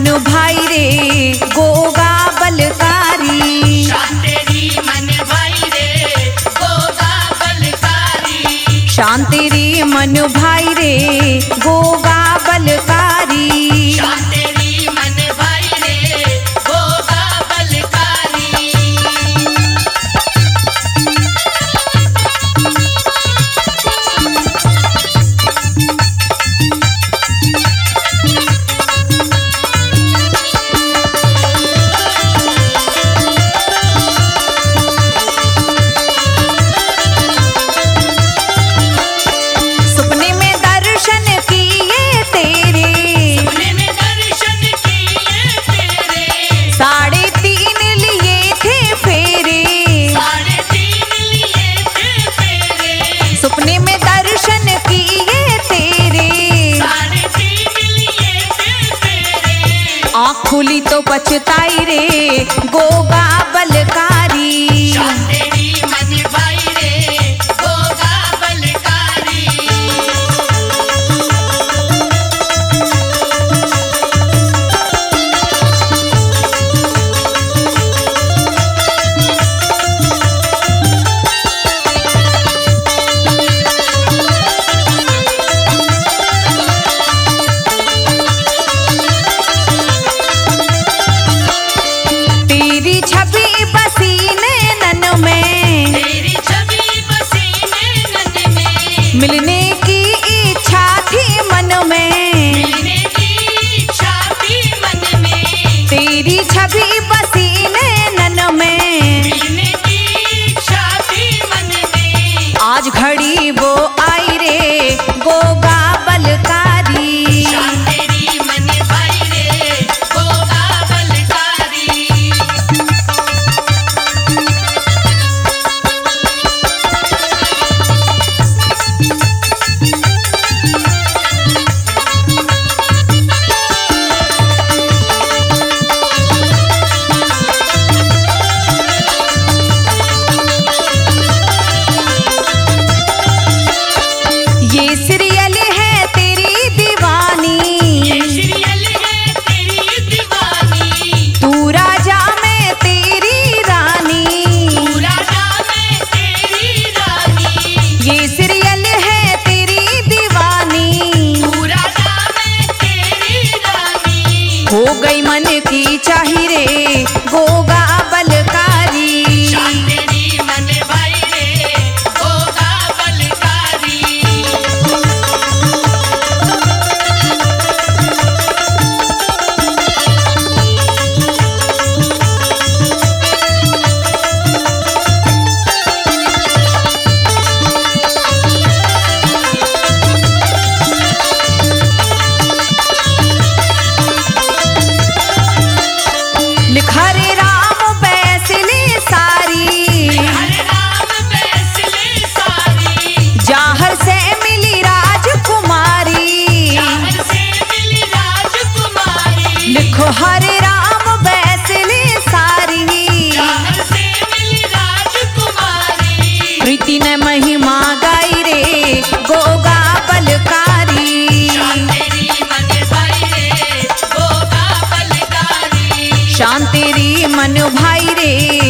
मन भाई रे गोगा बलकारी। शांत तेरी मन भाई रे गोगा बलकारी। शांत तेरी मन भाई रे गोगा बलकारी। शांत तेरी मन भाई रे गोगा बलकारी। सपने में दर्शन किए तेरे, सपने में दर्शन किए तेरे। 3.5 लिए थे फेरे। 3.5 लिए थे फेरे। सपने में दर्शन किए तेरे, 3.5 लिए थे फेरे। आँख खुली तो पछताई रे गोगा बलकारी। शांत तेरी मन भाई रे गोगा बलकारी। तेरी छवि बसी नैनन में, तेरी छवि बसी नैनन में। मिलने की इच्छा थी मन में। मिलने की इच्छा थी मन में। तेरी छवि बसी नैनन में, मिलने की इच्छा थी मन में। आज घड़ी वो आई रे गोगा बलकारी। शांत तेरी मन भाई रे गोगा बलकारी। ये सीरियल है तेरी दीवानी, ये सीरियल है तेरी दीवानी। तू राजा मैं तेरी रानी। तू राजा मैं तेरी रानी। ये सीरियल है तेरी दीवानी, तू राजा मैं तेरी रानी। हो गई मन की चाही रे गोगा बलकारी। शांत तेरी मन भाई रे गोगा बलकारी। लिखा रे राम बैसले सारी, हरे राम फैसले सारी। जाहर से मिली राजकुमारी। चाहत से मिली राजकुमारी। लिखो हरे राम बैसले सारी, चाहत से मिली राजकुमारी। प्रीति ने महिमा गाई रे गोगा बलकारी। शांत तेरी मन भाई रे गोगा बलकारी। शांत तेरी मन भाई रे